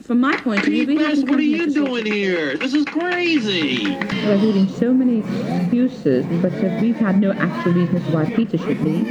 from my point of view, we haven't What are you doing here? This is crazy. We're hearing so many excuses, but we've had no actual reasons why Peter should leave.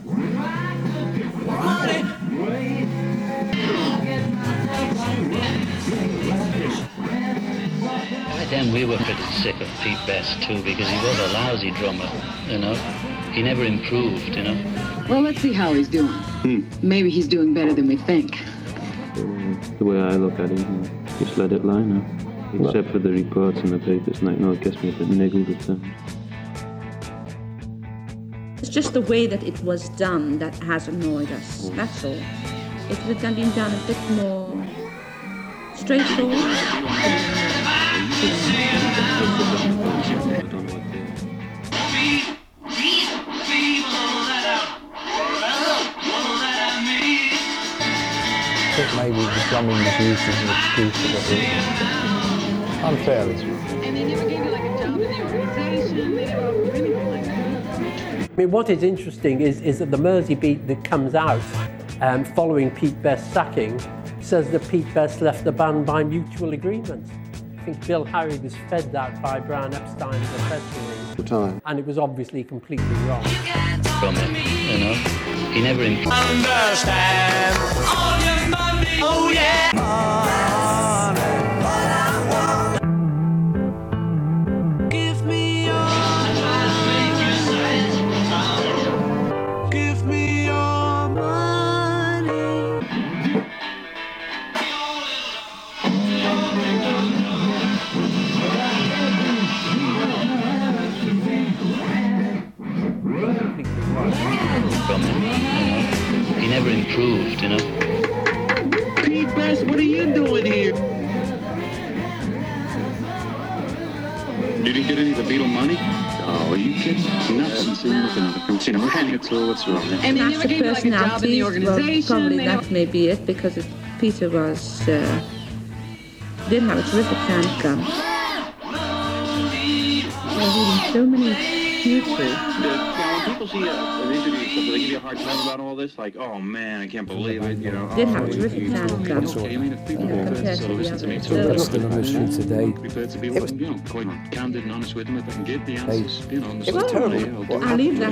By then we were pretty sick of Pete Best too, because he was a lousy drummer, you know. He never improved, you know. Well, let's see how he's doing. Maybe he's doing better than we think. The way I look at it, just let it lie now. Except for the reports in the papers, like, no, it gets me a bit niggled at times. It's just the way that it was done that has annoyed us, that's all. If it had been done a bit more straightforward. I think maybe the drumming was used as an excuse for what it was. Unfairly. And they never gave you like a job in the organization, they never offered anything like that. I mean, what is interesting is that the Mersey beat that comes out following Pete Best's sacking says that Pete Best left the band by mutual agreement. I think Bill Harry was fed that by Brian Epstein in the press release. And it was obviously completely wrong. From it, you know. He never improved. Understand all your money. Oh yeah. Give me your give me your money. From it, you know. He never improved, you know. Pete Best, what are you doing here? You didn't get any of the Beatle money? Oh, are you kidding? Nothing. See, look another. Haven't seen him. We're hanging through. What's wrong? And they never gave you like a job in the organization. Well, probably that may be it, because Peter was did have a terrific sound gun. We're hearing so many excuses. When people see an interview or something, they give you a hard time about all this, like, oh man, I can't believe it, you know. Did have a terrific sound gun. I mean, if people compared to the listen to me, others. Still a mystery today. prepared to be, quite candid and honest with them if I can give the answers, you know. It was terrible. I'll leave that